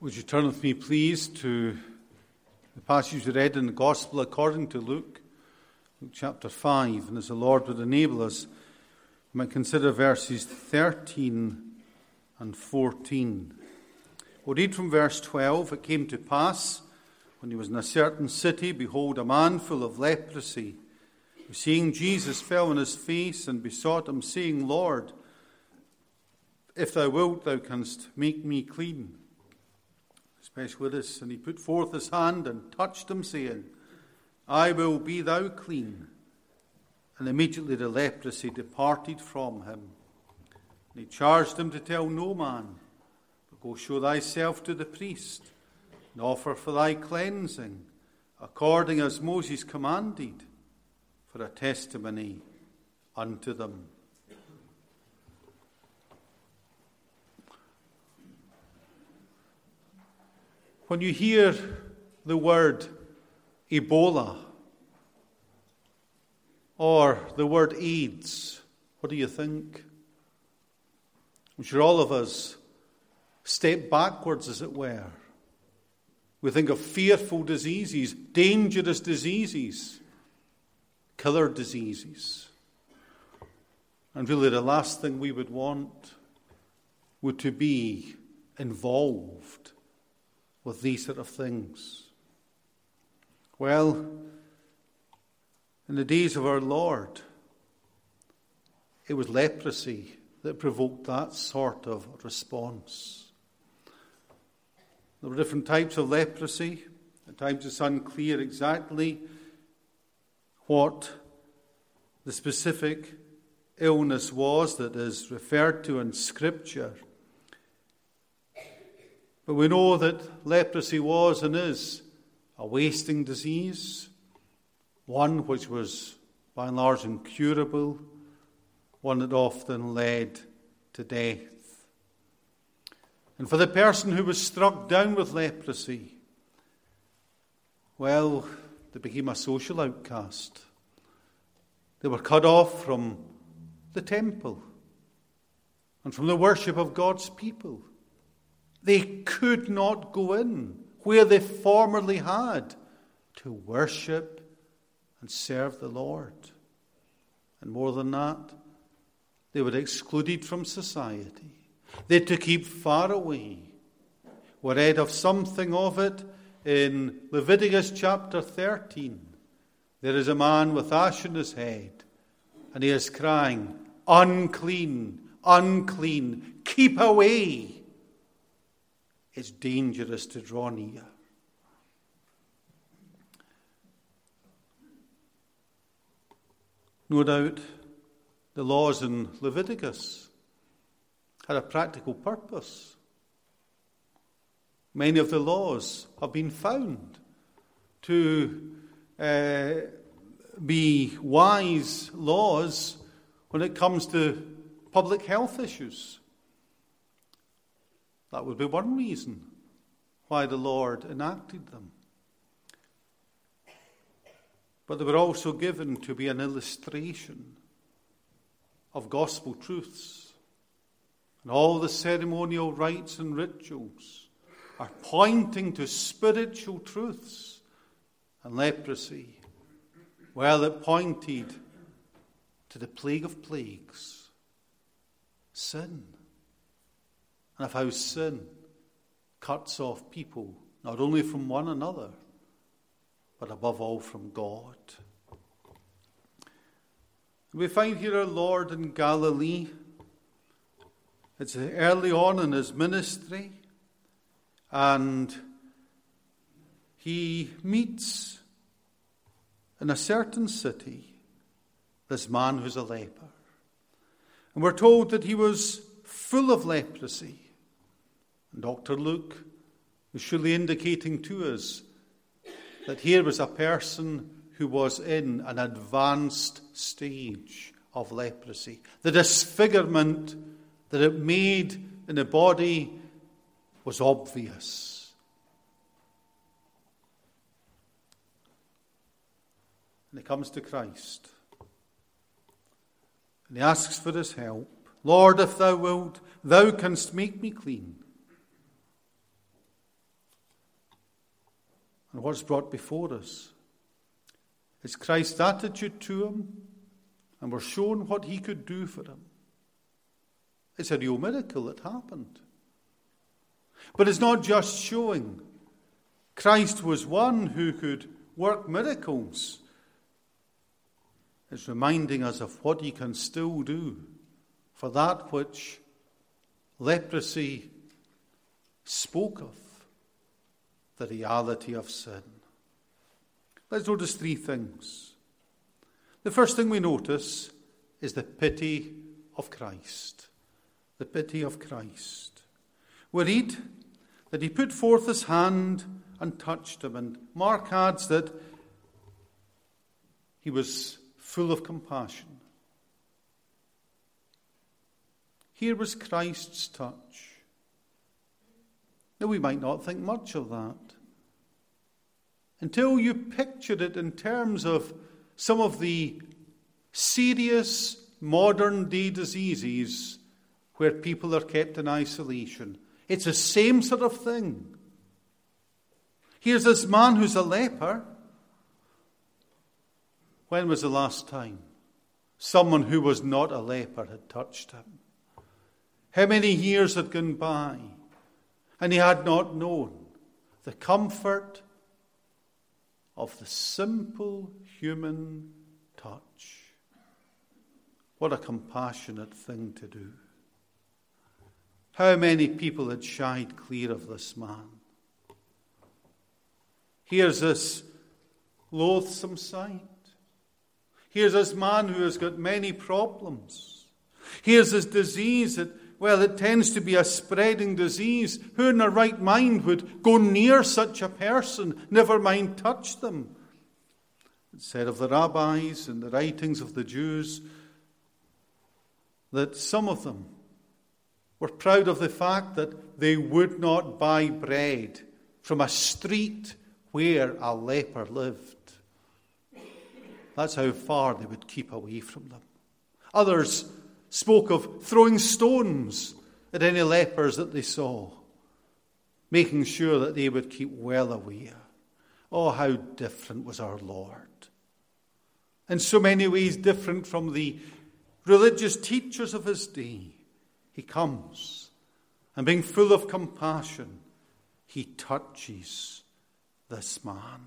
Would you turn with me, please, to the passage we read in the Gospel according to Luke, Luke chapter 5. And as the Lord would enable us, we might consider verses 13 and 14. We'll read from verse 12. It came to pass, when he was in a certain city, behold, a man full of leprosy, who seeing Jesus fell on his face and besought him, saying, Lord, if thou wilt, thou canst make me clean. Especially with this. And he put forth his hand and touched him, saying, I will be thou clean. And immediately the leprosy departed from him. And he charged him to tell no man, but go show thyself to the priest, and offer for thy cleansing, according as Moses commanded, for a testimony unto them. When you hear the word Ebola or the word AIDS, what do you think? I'm sure all of us step backwards, as it were. We think of fearful diseases, dangerous diseases, killer diseases. And really the last thing we would want would to be involved with these sort of things. Well, in the days of our Lord, it was leprosy that provoked that sort of response. There were different types of leprosy. At times it's unclear exactly what the specific illness was that is referred to in Scripture. But we know that leprosy was and is a wasting disease, one which was by and large incurable, one that often led to death. And for the person who was struck down with leprosy, well, they became a social outcast. They were cut off from the temple and from the worship of God's people. They could not go in where they formerly had to worship and serve the Lord. And more than that, they were excluded from society. They had to keep far away. We read of something of it in Leviticus chapter 13. There is a man with ash on his head, and he is crying, unclean, unclean, keep away. It's dangerous to draw near. No doubt the laws in Leviticus had a practical purpose. Many of the laws have been found to be wise laws when it comes to public health issues. That would be one reason why the Lord enacted them. But they were also given to be an illustration of gospel truths. And all the ceremonial rites and rituals are pointing to spiritual truths. And leprosy, well, it pointed to the plague of plagues, sin. And of how sin cuts off people, not only from one another, but above all from God. We find here our Lord in Galilee. It's early on in his ministry, and he meets in a certain city this man who's a leper. And we're told that he was full of leprosy. And Dr. Luke is surely indicating to us that here was a person who was in an advanced stage of leprosy. The disfigurement that it made in the body was obvious. And he comes to Christ. And he asks for his help. Lord, if thou wilt, thou canst make me clean. and what's brought before us is Christ's attitude to him, and we're shown what he could do for him. It's a real miracle that happened. But it's not just showing Christ was one who could work miracles. It's reminding us of what he can still do for that which leprosy spoke of, the reality of sin. Let's notice three things. The first thing we notice is the pity of Christ. The pity of Christ. We read that he put forth his hand and touched him. And Mark adds that he was full of compassion. Here was Christ's touch. Now, we might not think much of that until you picture it in terms of some of the serious modern-day diseases where people are kept in isolation. It's the same sort of thing. Here's this man who's a leper. When was the last time someone who was not a leper had touched him? How many years had gone by and he had not known the comfort of the simple human touch? What a compassionate thing to do. How many people had shied clear of this man? Here's this loathsome sight. Here's this man who has got many problems. Here's this disease that, well, it tends to be a spreading disease. Who in their right mind would go near such a person, never mind touch them? It's said of the rabbis and the writings of the Jews that some of them were proud of the fact that they would not buy bread from a street where a leper lived. That's how far they would keep away from them. Others spoke of throwing stones at any lepers that they saw, making sure that they would keep well away. Oh, how different was our Lord. In so many ways different from the religious teachers of his day. He comes, and being full of compassion, he touches this man.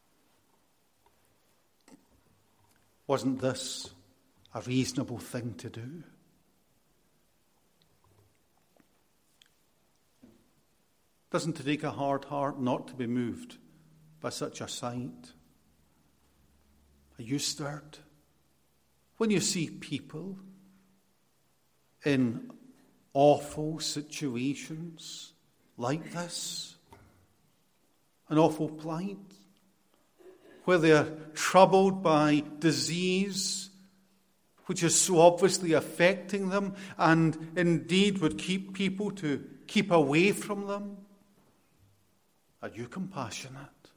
Wasn't this a reasonable thing to do? Doesn't it take a hard heart not to be moved by such a sight? Are you stirred when you see people in awful situations like this? An awful plight, where they are troubled by disease, which is so obviously affecting them and indeed would keep people to keep away from them. Are you compassionate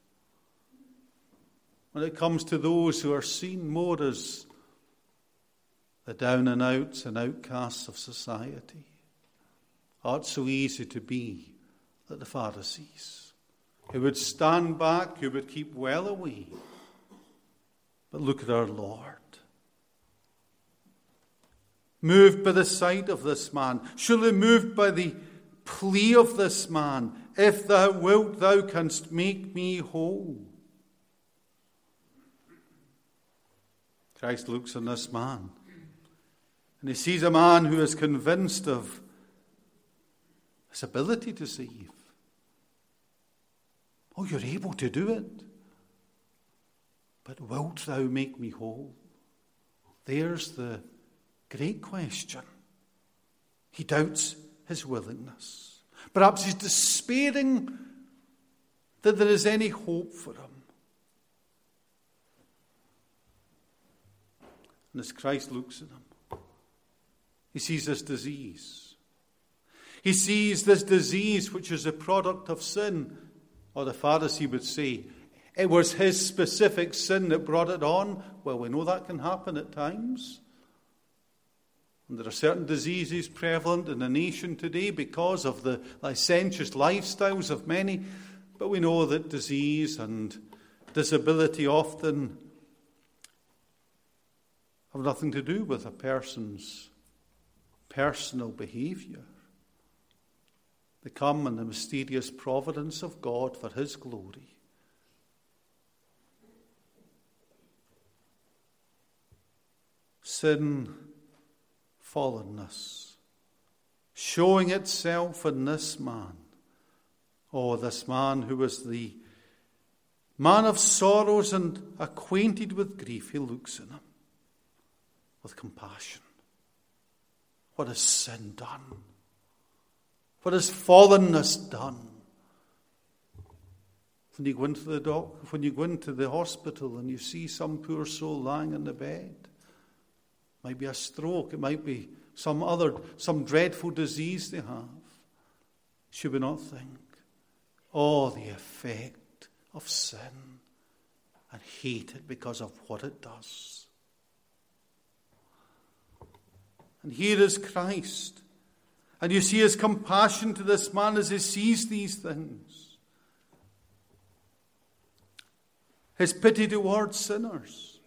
when it comes to those who are seen more as the down and outs and outcasts of society? Oh, it's so easy to be like the Pharisees, who would stand back, who would keep well away. But look at our Lord. Moved by the sight of this man, surely moved by the plea of this man, if thou wilt, thou canst make me whole. Christ looks on this man, and he sees a man who is convinced of his ability to save. Oh, you're able to do it. But wilt thou make me whole? There's the great question. He doubts his willingness. Perhaps he's despairing that there is any hope for him. And as Christ looks at him, he sees this disease. He sees this disease which is a product of sin. Or the Pharisee would say, it was his specific sin that brought it on. Well, we know that can happen at times. And there are certain diseases prevalent in the nation today because of the licentious lifestyles of many. But we know that disease and disability often have nothing to do with a person's personal behavior. They come in the mysterious providence of God for his glory. Sin, fallenness, showing itself in this man. Oh, this man who was the man of sorrows and acquainted with grief. He looks in him with compassion. What has sin done? What has fallenness done? When you go into when you go into the hospital and you see some poor soul lying in the bed, it might be a stroke, it might be some dreadful disease they have. Should we not think, oh, the effect of sin, and hate it because of what it does? And here is Christ. And you see his compassion to this man as he sees these things. His pity towards sinners.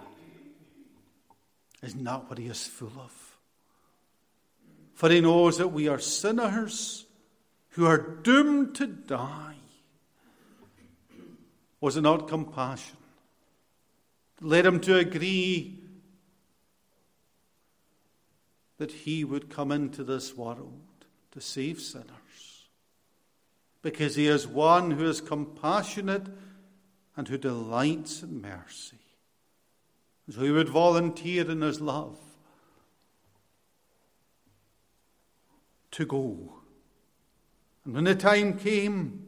Isn't that what he is full of? For he knows that we are sinners who are doomed to die. Was it not compassion that led him to agree that he would come into this world to save sinners? Because he is one who is compassionate and who delights in mercy. So he would volunteer in his love to go. And when the time came,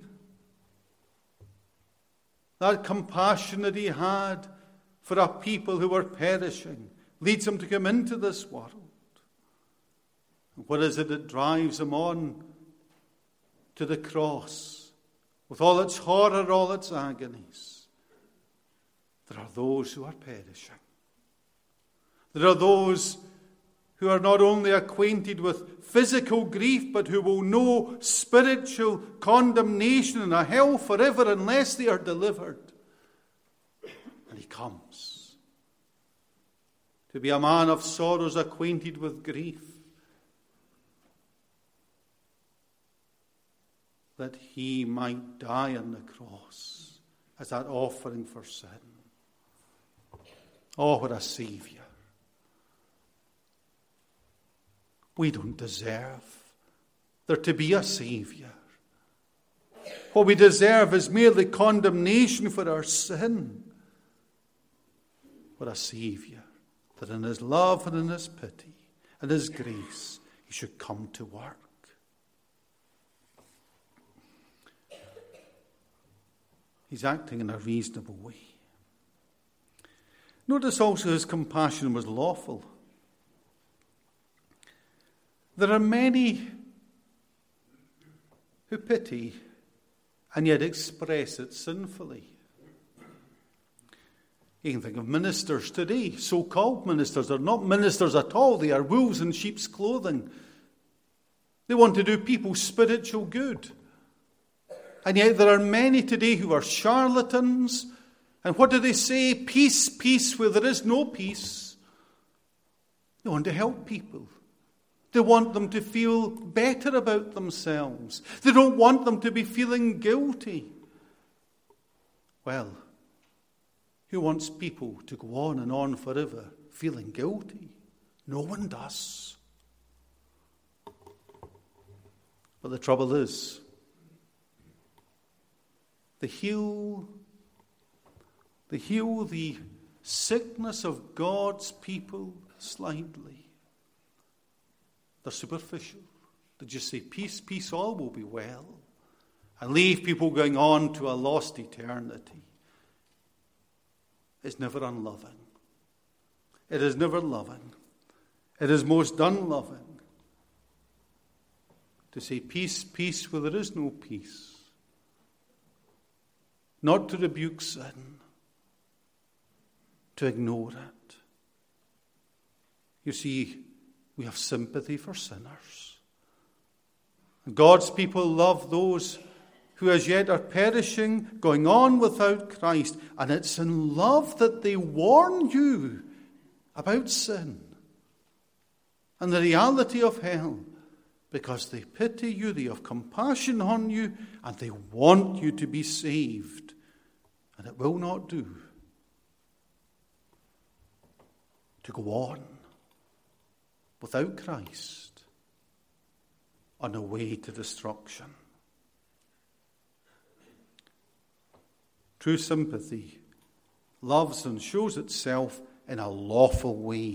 that compassion that he had for a people who were perishing leads him to come into this world. And what is it that drives him on to the cross with all its horror, all its agonies? There are those who are perishing. There are those who are not only acquainted with physical grief, but who will know spiritual condemnation and a hell forever unless they are delivered. And he comes to be a man of sorrows, acquainted with grief, that he might die on the cross as that offering for sin. Oh, what a Saviour. We don't deserve there to be a Saviour. What we deserve is merely condemnation for our sin. What a Saviour, that in his love and in his pity and his grace he should come to work. He's acting in a reasonable way. Notice also his compassion was lawful. There are many who pity and yet express it sinfully. You can think of ministers today, so-called ministers. They're not ministers at all. They are wolves in sheep's clothing. They want to do people spiritual good. And yet there are many today who are charlatans. And what do they say? Peace, peace, where there is no peace. They want to help people. They want them to feel better about themselves. They don't want them to be feeling guilty. Well, who wants people to go on and on forever feeling guilty? No one does. But the trouble is, they heal the sickness of God's people slightly. They're superficial. They just say, peace, peace, all will be well. And leave people going on to a lost eternity. It's never unloving. It is never loving. It is most unloving to say peace, peace, where there is no peace. Not to rebuke sin. To ignore it. You see, we have sympathy for sinners. God's people love those who as yet are perishing, going on without Christ. And it's in love that they warn you about sin and the reality of hell, because they pity you, they have compassion on you, and they want you to be saved. And it will not do to go on without Christ on a way to destruction. True sympathy loves and shows itself in a lawful way.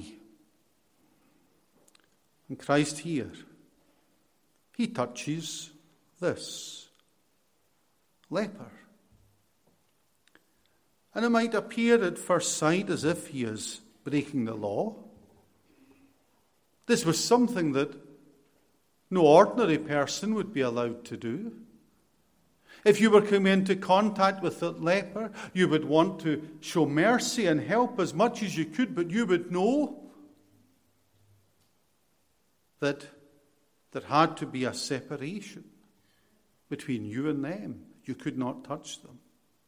And Christ here, he touches this leper. And it might appear at first sight as if he is breaking the law. This was something that no ordinary person would be allowed to do. If you were coming into contact with that leper, you would want to show mercy and help as much as you could, but you would know that there had to be a separation between you and them. You could not touch them.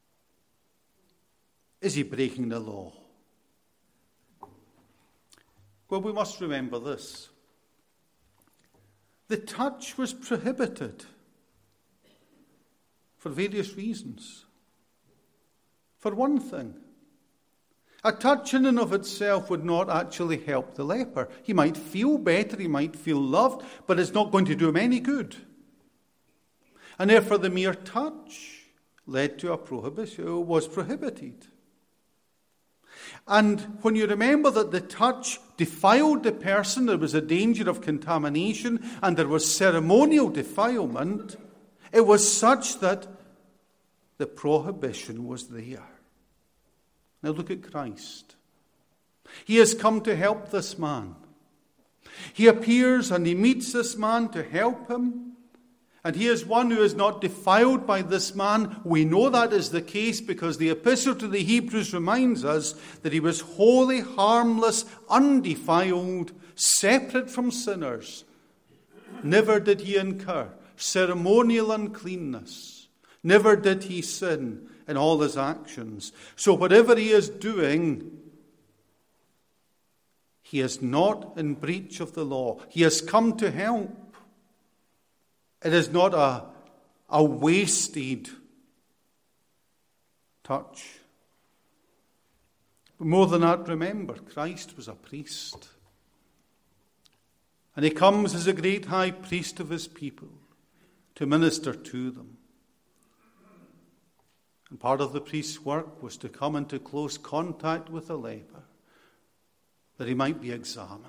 Is he breaking the law? Well, we must remember this. The touch was prohibited for various reasons. For one thing, a touch in and of itself would not actually help the leper. He might feel better, he might feel loved, but it's not going to do him any good. And therefore the mere touch led to a prohibition, or was prohibited. And when you remember that the touch defiled the person, there was a danger of contamination, and there was ceremonial defilement, it was such that the prohibition was there. Now look at Christ. He has come to help this man. He appears and he meets this man to help him. And he is one who is not defiled by this man. We know that is the case because the epistle to the Hebrews reminds us that he was holy, harmless, undefiled, separate from sinners. Never did he incur ceremonial uncleanness. Never did he sin in all his actions. So whatever he is doing, he is not in breach of the law. He has come to help. It is not a wasted touch. But more than that, remember, Christ was a priest. And he comes as a great high priest of his people to minister to them. And part of the priest's work was to come into close contact with the leper, that he might be examined.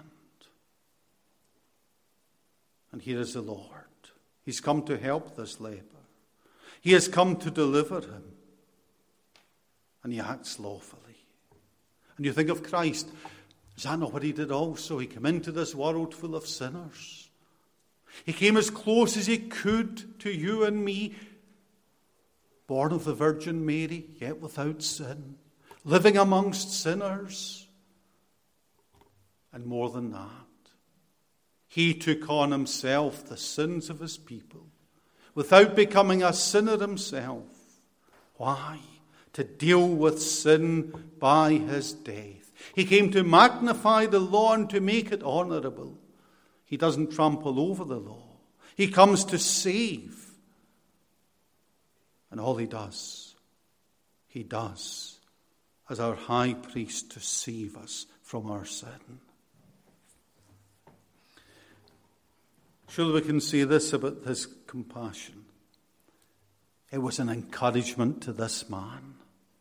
And here is the Lord. He's come to help this leper. He has come to deliver him. And he acts lawfully. And you think of Christ. Is that not what he did also? He came into this world full of sinners. He came as close as he could to you and me. Born of the Virgin Mary, yet without sin. Living amongst sinners. And more than that, he took on himself the sins of his people without becoming a sinner himself. Why? To deal with sin by his death. He came to magnify the law and to make it honorable. He doesn't trample over the law. He comes to save. And all he does as our high priest to save us from our sin. Surely we can say this about his compassion. It was an encouragement to this man.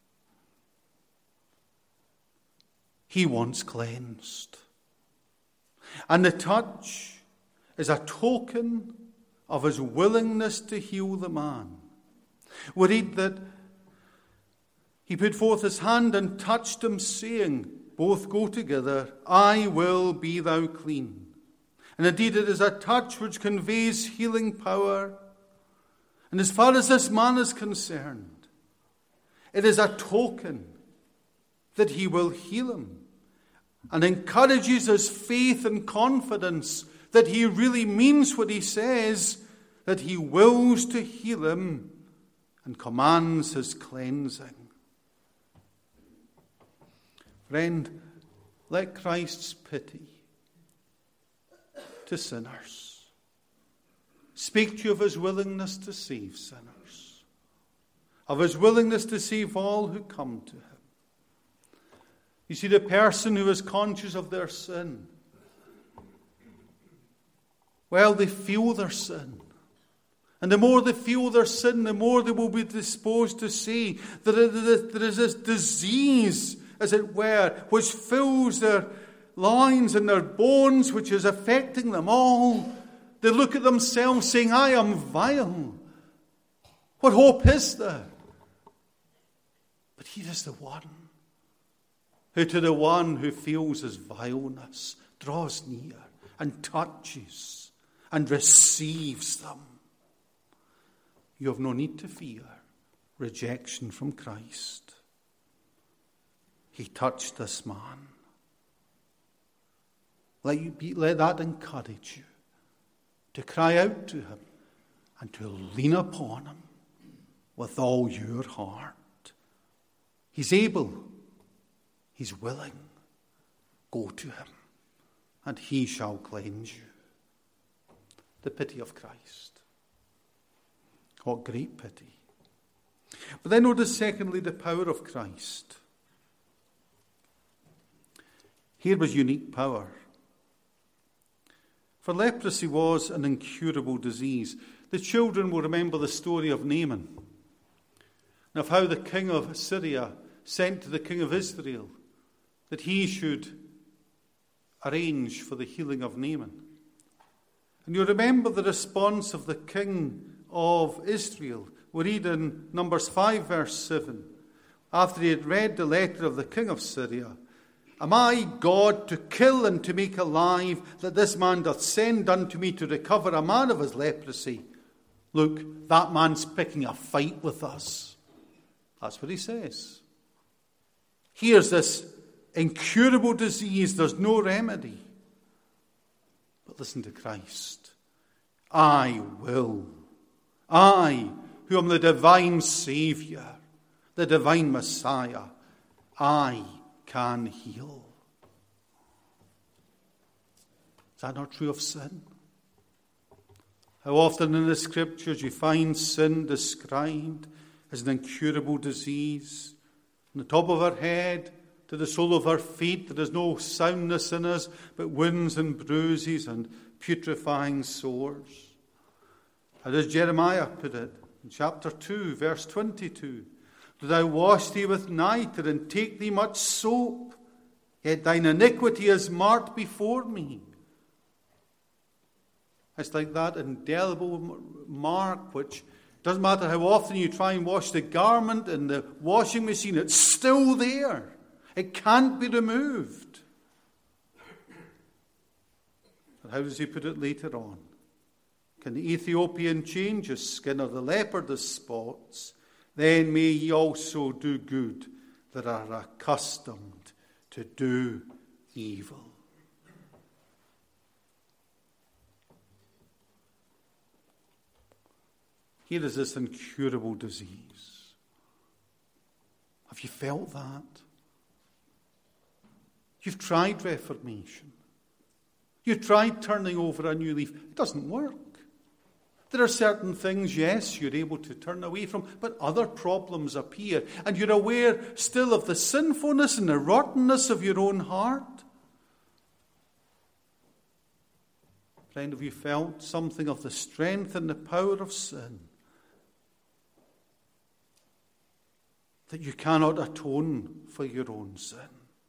He wants cleansed. And the touch is a token of his willingness to heal the man. We read that he put forth his hand and touched him, saying, both go together, I will be thou clean. And indeed it is a touch which conveys healing power. And as far as this man is concerned, it is a token that he will heal him. And encourages his faith and confidence that he really means what he says, that he wills to heal him and commands his cleansing. Friend, let Christ's pity to sinners speak to you of his willingness to save sinners, of his willingness to save all who come to him. You see, the person who is conscious of their sin, well, they feel their sin. And the more they feel their sin, the more they will be disposed to see that there is this disease, as it were, which fills their loins and their bones, which is affecting them all. They look at themselves saying, I am vile. What hope is there? But here is the one who, to the one who feels his vileness, draws near and touches and receives them. You have no need to fear rejection from Christ. He touched this man. Let that encourage you to cry out to him and to lean upon him with all your heart. He's able. He's willing. Go to him, and he shall cleanse you. The pity of Christ. What great pity. But then notice, secondly, the power of Christ. Here was unique power. For leprosy was an incurable disease. The children will remember the story of Naaman, and of how the king of Syria sent to the king of Israel that he should arrange for the healing of Naaman. And you remember the response of the king of Israel. We read in Numbers 5 verse 7, after he had read the letter of the king of Syria, Am I God to kill and to make alive, that this man doth send unto me to recover a man of his leprosy? Look, that man's picking a fight with us. That's what he says. Here's this incurable disease. There's no remedy. But listen to Christ. I will. I, who am the divine Saviour, the divine Messiah, I can heal. Is that not true of sin? How often in the Scriptures you find sin described as an incurable disease. From the top of our head to the sole of our feet, there is no soundness in us, but wounds and bruises and putrefying sores. How does Jeremiah put it? In chapter 2, verse 22. Do thou wash thee with nitre and take thee much soap, yet thine iniquity is marked before me. It's like that indelible mark which doesn't matter how often you try and wash the garment in the washing machine, it's still there. It can't be removed. But how does he put it later on? Can the Ethiopian change his skin, or the leopard his spots? Then may ye also do good that are accustomed to do evil. Here is this incurable disease. Have you felt that? You've tried reformation. You've tried turning over a new leaf. It doesn't work. There are certain things, yes, you're able to turn away from, but other problems appear. And you're aware still of the sinfulness and the rottenness of your own heart. Friend, have you felt something of the strength and the power of sin? That you cannot atone for your own sin.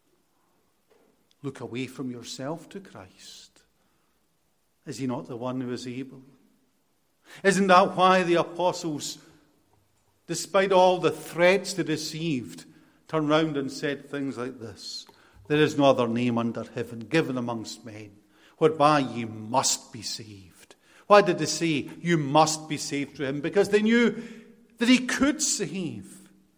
Look away from yourself to Christ. Is he not the one who is able? Isn't that why the apostles, despite all the threats they received, turned round and said things like this? There is no other name under heaven given amongst men whereby ye must be saved. Why did they say you must be saved through him? Because they knew that he could save.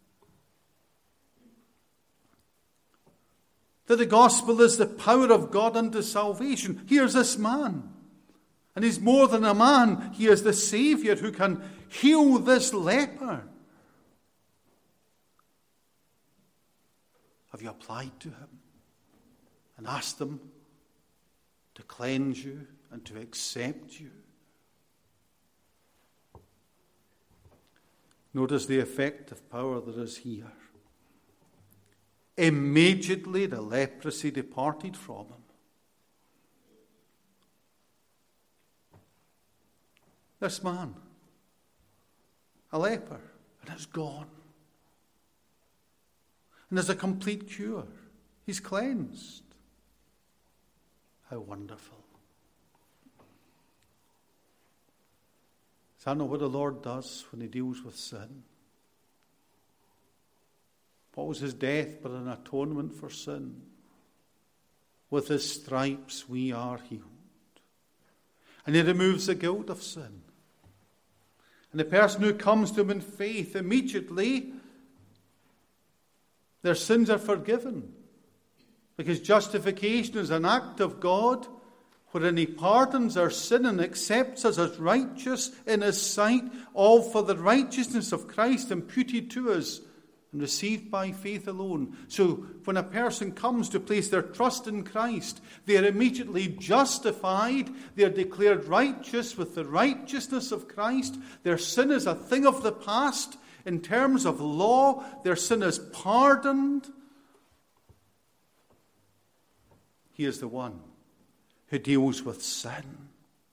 That the gospel is the power of God unto salvation. Here's this man. And he's more than a man. He is the Saviour who can heal this leper. Have you applied to him and asked him to cleanse you and to accept you? Notice the effective power there is here. Immediately the leprosy departed from him. This man, a leper, and it's gone. And there's a complete cure. He's cleansed. How wonderful. Is that not what the Lord does when he deals with sin? What was his death but an atonement for sin? With his stripes we are healed. And he removes the guilt of sin. And the person who comes to him in faith, immediately their sins are forgiven. Because justification is an act of God wherein he pardons our sin and accepts us as righteous in his sight, all for the righteousness of Christ imputed to us and received by faith alone. So when a person comes to place their trust in Christ, they are immediately justified. They are declared righteous with the righteousness of Christ. Their sin is a thing of the past. In terms of law, their sin is pardoned. He is the one who deals with sin,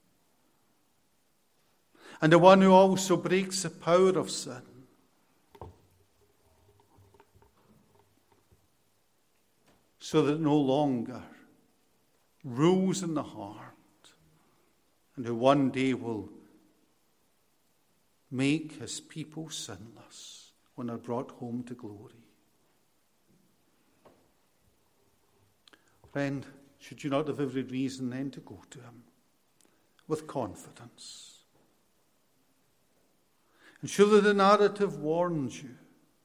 and the one who also breaks the power of sin. So that it no longer rules in the heart, and who one day will make his people sinless when they're brought home to glory. Friend, should you not have every reason then to go to him with confidence? And surely the narrative warns you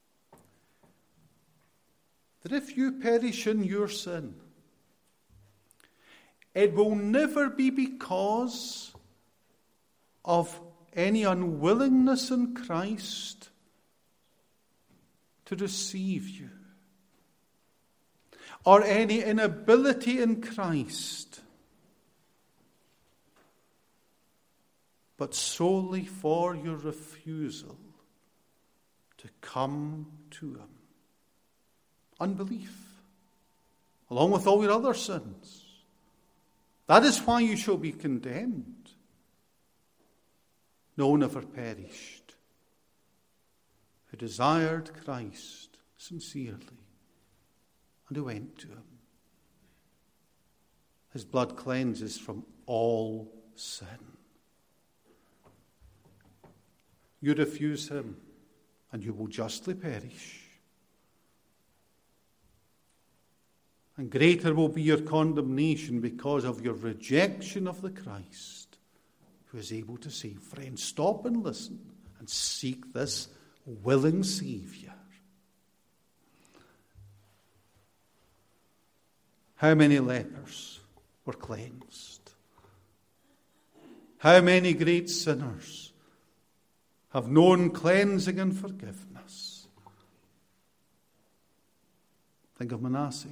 that if you perish in your sin, it will never be because of any unwillingness in Christ to receive you, or any inability in Christ, but solely for your refusal to come to him. Unbelief, along with all your other sins. That is why you shall be condemned. No one ever perished who desired Christ sincerely and who went to him. His blood cleanses from all sin. You refuse him, and you will justly perish. And greater will be your condemnation because of your rejection of the Christ who is able to save. Friends, stop and listen and seek this willing Saviour. How many lepers were cleansed? How many great sinners have known cleansing and forgiveness? Think of Manasseh.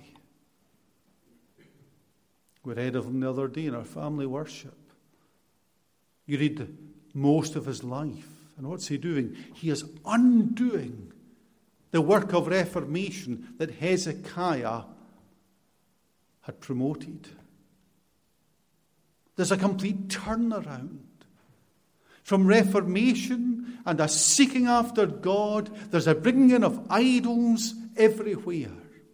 We read of him the other day in our family worship. You read most of his life, and what's he doing? He is undoing the work of reformation that Hezekiah had promoted. There's a complete turnaround. From reformation and a seeking after God, there's a bringing in of idols everywhere.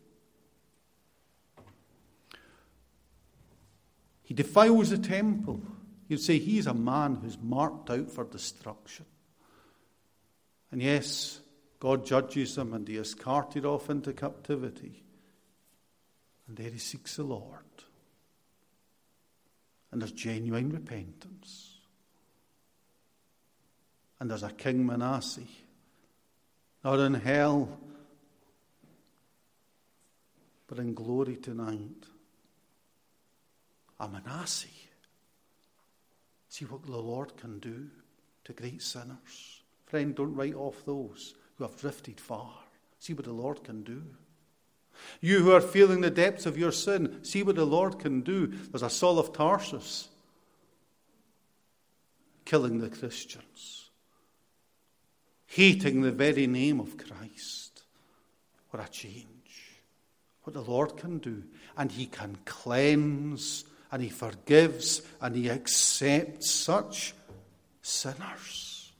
He defiles the temple. You'd say he's a man who's marked out for destruction. And yes, God judges him and he is carted off into captivity. And there he seeks the Lord. And there's genuine repentance. And there's a King Manasseh, not in hell, but in glory tonight. A Manasseh. See what the Lord can do to great sinners. Friend, don't write off those who have drifted far. See what the Lord can do. You who are feeling the depths of your sin, see what the Lord can do. There's a Saul of Tarsus killing the Christians, hating the very name of Christ. What a change. What the Lord can do. And he can cleanse, and he forgives, and he accepts such sinners.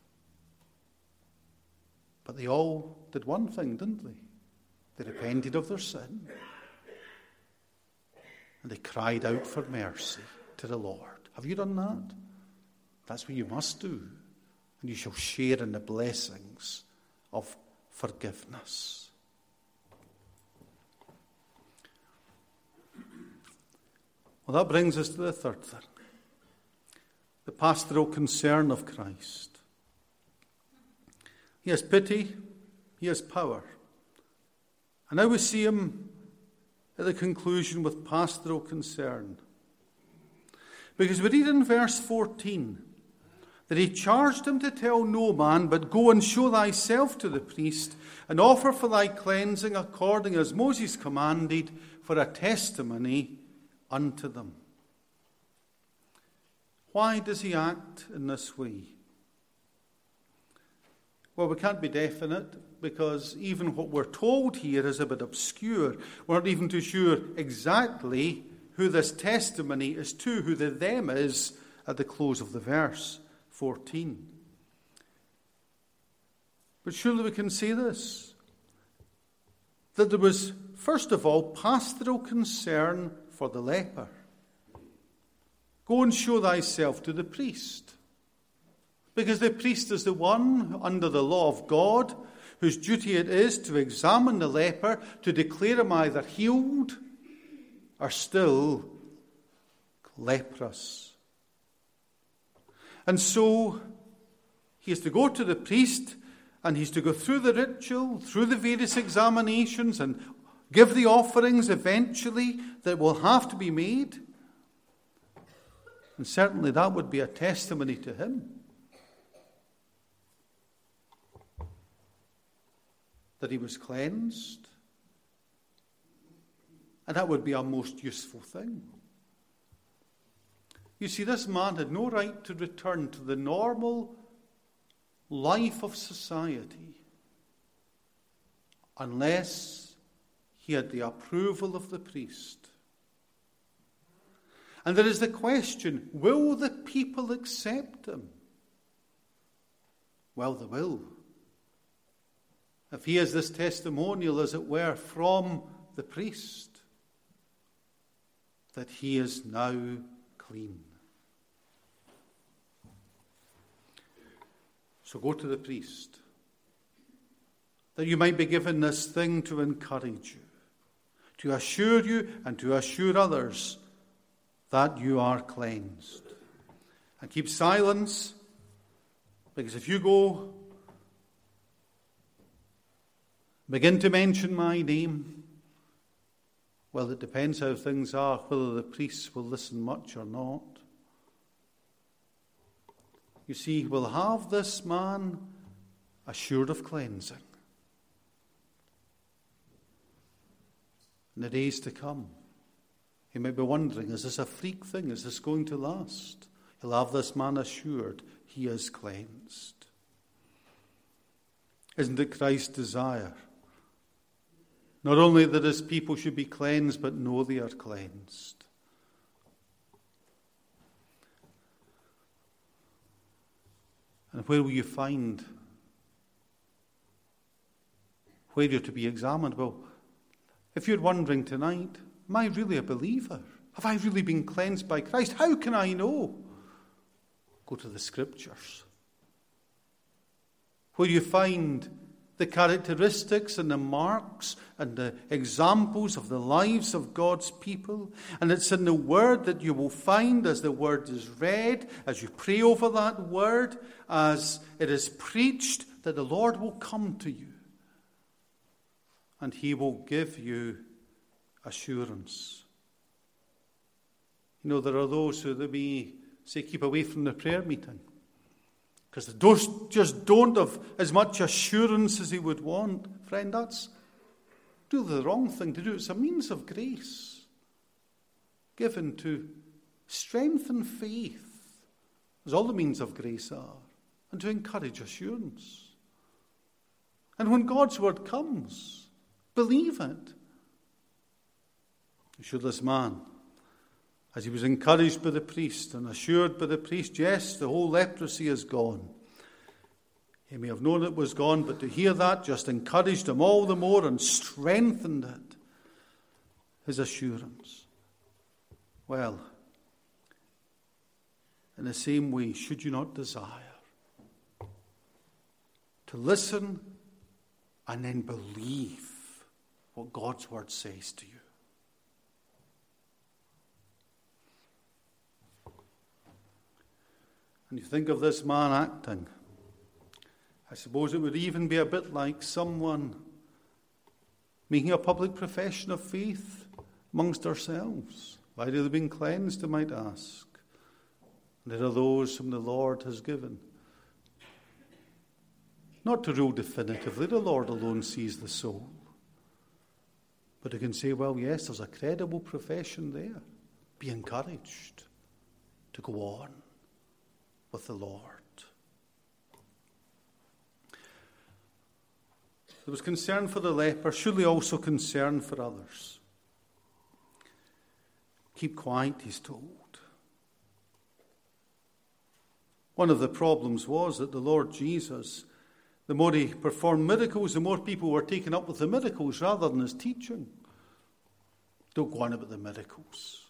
But they all did one thing, didn't they? They repented of their sin. And they cried out for mercy to the Lord. Have you done that? That's what you must do. And you shall share in the blessings of forgiveness. Well, that brings us to the third thing. The pastoral concern of Christ. He has pity. He has power. And now we see him at the conclusion with pastoral concern. Because we read in verse 14 that he charged him to tell no man, but go and show thyself to the priest, and offer for thy cleansing according as Moses commanded, for a testimony unto them. Why does he act in this way? Well, we can't be definite, because even what we're told here is a bit obscure. We're not even too sure exactly who this testimony is to, who the them is at the close of the verse 14. But surely we can say this, that there was, first of all, pastoral concern for the leper. Go and show thyself to the priest. Because the priest is the one under the law of God whose duty it is to examine the leper, to declare him either healed or still leprous. And so he is to go to the priest, and he's to go through the ritual, through the various examinations, and give the offerings eventually that will have to be made. And certainly that would be a testimony to him that he was cleansed. And that would be a most useful thing. You see, this man had no right to return to the normal life of society unless he had the approval of the priest. And there is the question, will the people accept him? Well, they will. If he has this testimonial, as it were, from the priest, that he is now clean. So go to the priest, that you might be given this thing to encourage you, to assure you and to assure others that you are cleansed. And keep silence, because if you go, begin to mention my name, well, it depends how things are, whether the priests will listen much or not. You see, we'll have this man assured of cleansing in the days to come. He may be wondering, is this a freak thing? Is this going to last? He'll have this man assured he is cleansed. Isn't it Christ's desire? Not only that his people should be cleansed, but know they are cleansed. And where will you find where you're to be examined? Well, if you're wondering tonight, am I really a believer? Have I really been cleansed by Christ? How can I know? Go to the Scriptures, where you find the characteristics and the marks and the examples of the lives of God's people. And it's in the Word that you will find, as the Word is read, as you pray over that Word, as it is preached, that the Lord will come to you. And he will give you assurance. You know, there are those who may say, keep away from the prayer meeting, because they just don't have as much assurance as he would want. Friend, do the wrong thing to do. It's a means of grace given to strengthen faith, as all the means of grace are, and to encourage assurance. And when God's word comes, believe it. Should this man, as he was encouraged by the priest and assured by the priest, yes, the whole leprosy is gone. He may have known it was gone, but to hear that just encouraged him all the more and strengthened it, his assurance. Well, in the same way, should you not desire to listen and then believe what God's word says to you? And you think of this man acting, I suppose it would even be a bit like someone making a public profession of faith amongst ourselves. Why have they been cleansed, I might ask? There are those whom the Lord has given. Not to rule definitively, the Lord alone sees the soul. But he can say, well, yes, there's a credible profession there. Be encouraged to go on with the Lord. There was concern for the leper, surely also concern for others. Keep quiet, he's told. One of the problems was that the Lord Jesus, the more he performed miracles, the more people were taken up with the miracles rather than his teaching. Don't go on about the miracles.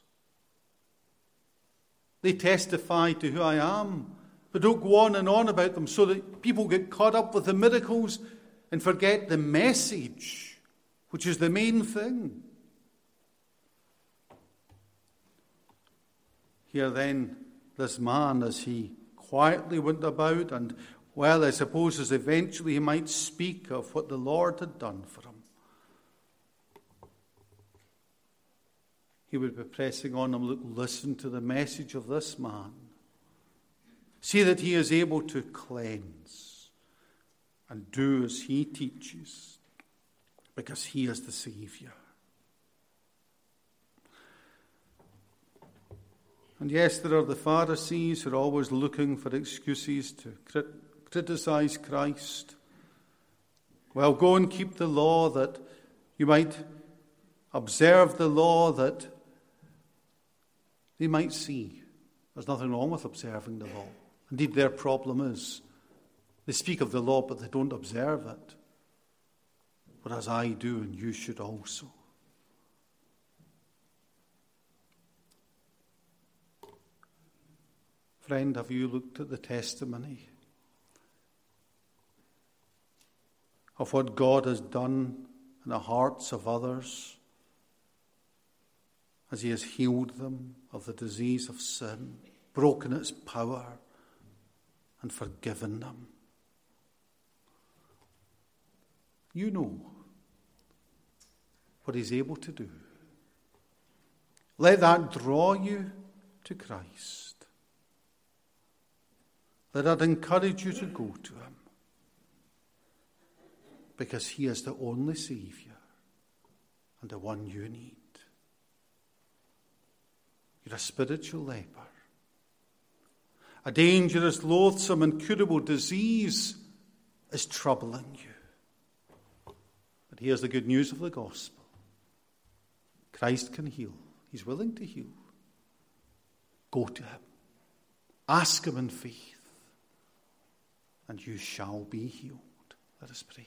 They testify to who I am, but don't go on and on about them so that people get caught up with the miracles and forget the message, which is the main thing. Here then, this man, as he quietly went about, and, well, I suppose as eventually he might speak of what the Lord had done for him, he would be pressing on him, look, listen to the message of this man. See that he is able to cleanse and do as he teaches, because he is the Saviour. And yes, there are the Pharisees who are always looking for excuses to criticize Christ. Well, go and keep the law, that you might observe the law, that they might see. There's nothing wrong with observing the law. Indeed, their problem is they speak of the law, but they don't observe it. Whereas I do, and you should also. Friend, have you looked at the testimony of what God has done in the hearts of others as he has healed them of the disease of sin, broken its power, and forgiven them? You know what he's able to do. Let that draw you to Christ. Let that encourage you to go to him, because he is the only Saviour and the one you need. You're a spiritual leper. A dangerous, loathsome, incurable disease is troubling you. But here's the good news of the gospel. Christ can heal. He's willing to heal. Go to him. Ask him in faith, and you shall be healed. Let us pray.